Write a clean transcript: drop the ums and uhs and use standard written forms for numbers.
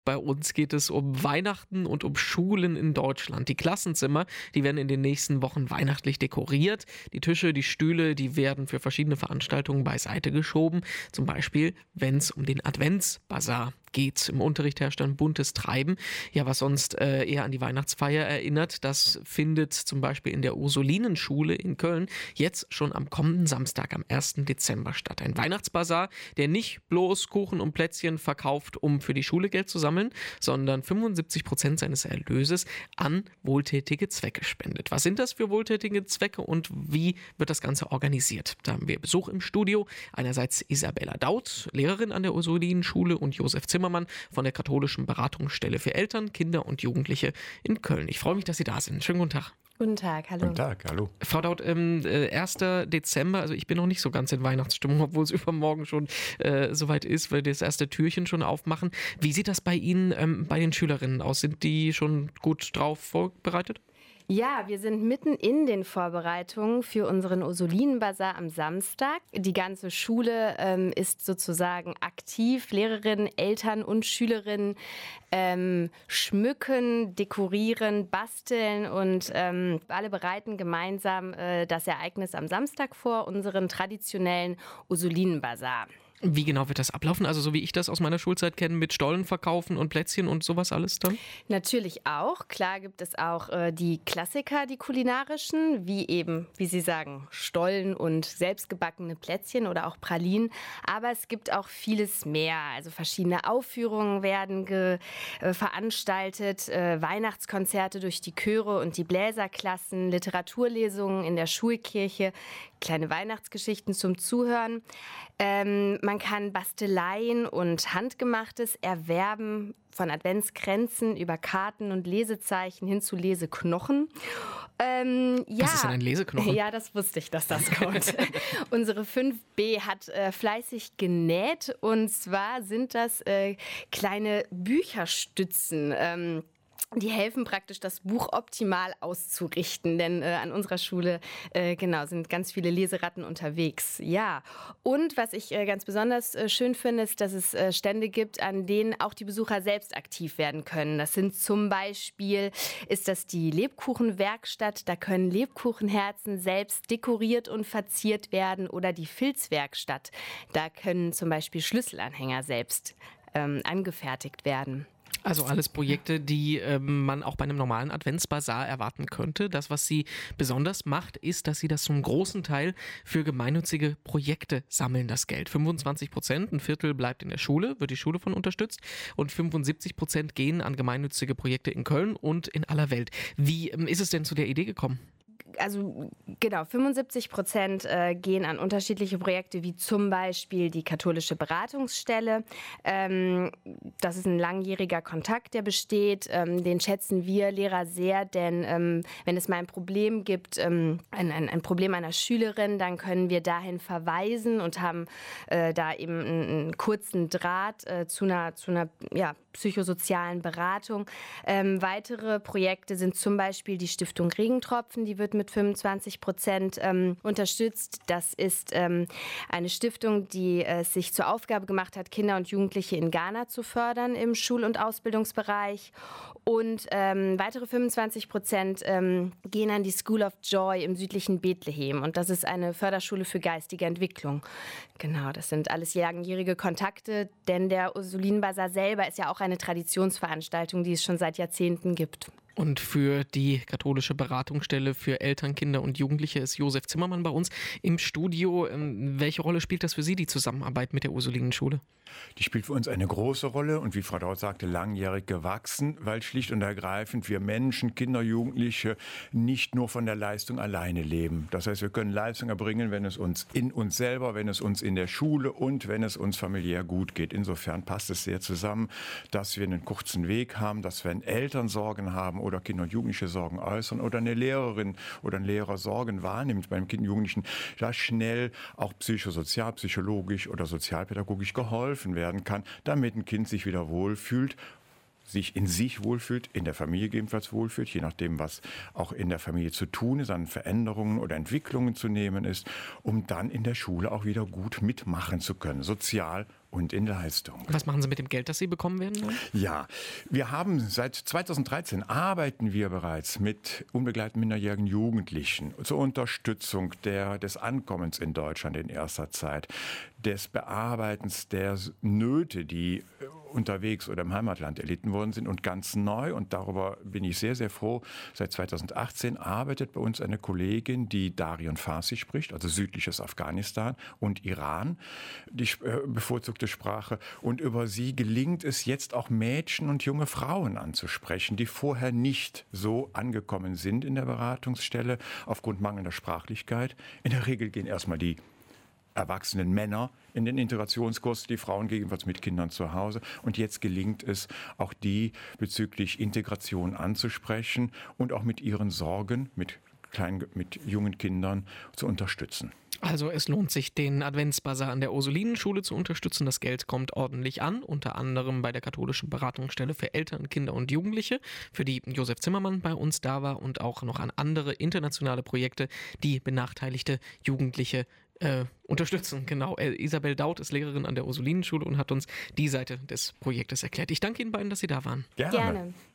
Bei uns geht es um Weihnachten und um Schulen in Deutschland. Die Klassenzimmer, die werden in den nächsten Wochen weihnachtlich dekoriert. Die Tische, die Stühle, die werden für verschiedene Veranstaltungen beiseite geschoben. Zum Beispiel, wenn es um den Adventsbasar geht. Im Unterricht herrscht ein buntes Treiben. Ja, was sonst eher an die Weihnachtsfeier erinnert, das findet zum Beispiel in der Ursulinenschule in Köln jetzt schon am kommenden Samstag, am 1. Dezember statt. Ein Weihnachtsbasar, der nicht bloß Kuchen und Plätzchen verkauft, um für die Schule Geld zu sammeln, sondern 75% seines Erlöses an wohltätige Zwecke spendet. Was sind das für wohltätige Zwecke und wie wird das Ganze organisiert? Da haben wir Besuch im Studio. Einerseits Isabella Daut, Lehrerin an der Ursulinenschule, und Josef Zimmermann von der katholischen Beratungsstelle für Eltern, Kinder und Jugendliche in Köln. Ich freue mich, dass Sie da sind. Schönen guten Tag. Guten Tag, hallo. Guten Tag, hallo. Frau Daut, 1. Dezember, also ich bin noch nicht so ganz in Weihnachtsstimmung, obwohl es übermorgen schon soweit ist, weil wir das erste Türchen schon aufmachen. Wie sieht das bei Ihnen, bei den Schülerinnen aus? Sind die schon gut drauf vorbereitet? Ja, wir sind mitten in den Vorbereitungen für unseren Ursulinenbasar am Samstag. Die ganze Schule ist sozusagen aktiv. Lehrerinnen, Eltern und Schülerinnen schmücken, dekorieren, basteln und alle bereiten gemeinsam das Ereignis am Samstag vor, unseren traditionellen Ursulinenbasar. Wie genau wird das ablaufen? Also so wie ich das aus meiner Schulzeit kenne, mit Stollen verkaufen und Plätzchen und sowas alles dann? Natürlich auch. Klar gibt es auch die Klassiker, die kulinarischen, wie eben, wie Sie sagen, Stollen und selbstgebackene Plätzchen oder auch Pralinen. Aber es gibt auch vieles mehr. Also verschiedene Aufführungen werden veranstaltet, Weihnachtskonzerte durch die Chöre und die Bläserklassen, Literaturlesungen in der Schulkirche, kleine Weihnachtsgeschichten zum Zuhören. Man kann Basteleien und Handgemachtes erwerben, von Adventskränzen über Karten und Lesezeichen hin zu Leseknochen. Was ist denn ein Leseknochen? Ja, das wusste ich, dass das kommt. Unsere 5B hat fleißig genäht, und zwar sind das kleine Bücherstützen. Die helfen praktisch, das Buch optimal auszurichten, denn an unserer Schule sind ganz viele Leseratten unterwegs. Ja, und was ich ganz besonders schön finde, ist, dass es Stände gibt, an denen auch die Besucher selbst aktiv werden können. Das sind zum Beispiel, ist das die Lebkuchenwerkstatt, da können Lebkuchenherzen selbst dekoriert und verziert werden, oder die Filzwerkstatt, da können zum Beispiel Schlüsselanhänger selbst angefertigt werden. Also alles Projekte, die man auch bei einem normalen Adventsbasar erwarten könnte. Das, was sie besonders macht, ist, dass sie das zum großen Teil für gemeinnützige Projekte sammeln, das Geld. 25%, ein Viertel bleibt in der Schule, wird die Schule von unterstützt, und 75% gehen an gemeinnützige Projekte in Köln und in aller Welt. Wie ist es denn zu der Idee gekommen? Also genau, 75% gehen an unterschiedliche Projekte, wie zum Beispiel die katholische Beratungsstelle. Das ist ein langjähriger Kontakt, der besteht. Den schätzen wir Lehrer sehr, denn wenn es mal ein Problem gibt, ein Problem einer Schülerin, dann können wir dahin verweisen und haben da eben einen kurzen Draht zu einer psychosozialen Beratung. Weitere Projekte sind zum Beispiel die Stiftung Regentropfen, die wird mit 25% unterstützt. Das ist eine Stiftung, die es sich zur Aufgabe gemacht hat, Kinder und Jugendliche in Ghana zu fördern im Schul- und Ausbildungsbereich. Und weitere 25% gehen an die School of Joy im südlichen Bethlehem. Und das ist eine Förderschule für geistige Entwicklung. Genau, das sind alles langjährige Kontakte, denn der Ursulinenbasar selber ist ja auch eine Traditionsveranstaltung, die es schon seit Jahrzehnten gibt. Und für die katholische Beratungsstelle für Eltern, Kinder und Jugendliche ist Josef Zimmermann bei uns im Studio. Welche Rolle spielt das für Sie, die Zusammenarbeit mit der Ursulinenschule? Die spielt für uns eine große Rolle und, wie Frau Daut sagte, langjährig gewachsen, weil schlicht und ergreifend wir Menschen, Kinder, Jugendliche nicht nur von der Leistung alleine leben. Das heißt, wir können Leistung erbringen, wenn es uns in uns selber, wenn es uns in der Schule und wenn es uns familiär gut geht. Insofern passt es sehr zusammen, dass wir einen kurzen Weg haben, dass wenn Eltern Sorgen haben oder Kinder und Jugendliche Sorgen äußern oder eine Lehrerin oder ein Lehrer Sorgen wahrnimmt beim Kind und Jugendlichen, da schnell auch psychosozial, psychologisch oder sozialpädagogisch geholfen werden kann, damit ein Kind sich wieder wohlfühlt, sich in sich wohlfühlt, in der Familie gegebenenfalls wohlfühlt, je nachdem, was auch in der Familie zu tun ist, an Veränderungen oder Entwicklungen zu nehmen ist, um dann in der Schule auch wieder gut mitmachen zu können, sozial und in Leistung. Was machen Sie mit dem Geld, das Sie bekommen werden? Ja, wir haben seit 2013 arbeiten wir bereits mit unbegleiteten minderjährigen Jugendlichen zur Unterstützung des Ankommens in Deutschland in erster Zeit, des Bearbeitens der Nöte, die unterwegs oder im Heimatland erlitten worden sind und ganz neu. Und darüber bin ich sehr, sehr froh. Seit 2018 arbeitet bei uns eine Kollegin, die Daryan Farsi spricht, also südliches Afghanistan und Iran, die bevorzugte Sprache. Und über sie gelingt es jetzt auch Mädchen und junge Frauen anzusprechen, die vorher nicht so angekommen sind in der Beratungsstelle aufgrund mangelnder Sprachlichkeit. In der Regel gehen erstmal die erwachsenen Männer in den Integrationskurs, die Frauen gegebenenfalls mit Kindern zu Hause. Und jetzt gelingt es, auch die bezüglich Integration anzusprechen und auch mit ihren Sorgen, mit jungen Kindern zu unterstützen. Also es lohnt sich, den Adventsbasar an der Ursulinenschule zu unterstützen. Das Geld kommt ordentlich an, unter anderem bei der katholischen Beratungsstelle für Eltern, Kinder und Jugendliche, für die Josef Zimmermann bei uns da war, und auch noch an andere internationale Projekte, die benachteiligte Jugendliche unterstützen. Genau. Isabel Daut ist Lehrerin an der Ursulinenschule und hat uns die Seite des Projektes erklärt. Ich danke Ihnen beiden, dass Sie da waren. Gerne. Gerne.